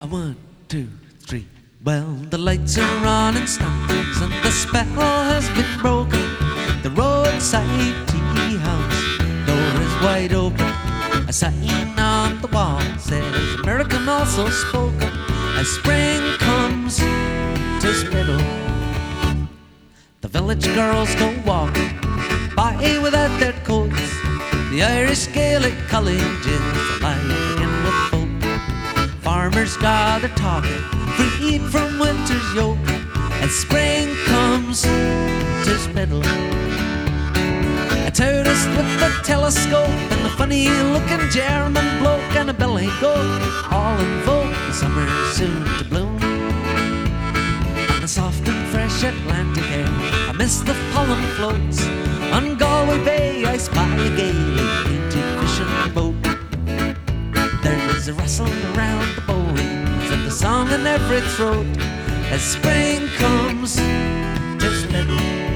One, two, three. Well, the lights are on in Stockton's and the spell has been broken. The roadside tea house door is wide open. A sign on the wall says American also spoken. As spring comes to Spittle, the village girls go walking by without their coats. The Irish Gaelic College is alive again with folk. Farmers gather talking, freed from winter's yoke. As spring comes to Spittle, a tourist with a telescope and a funny-looking German bloke and a belly goat, all invoke the summer soon to bloom. On the soft and fresh Atlantic air, amidst the pollen floats, on Galway Bay I spy a gaily painted fishing boat. There's a rustle around the bowlines and the song in every throat as spring comes to Spittle.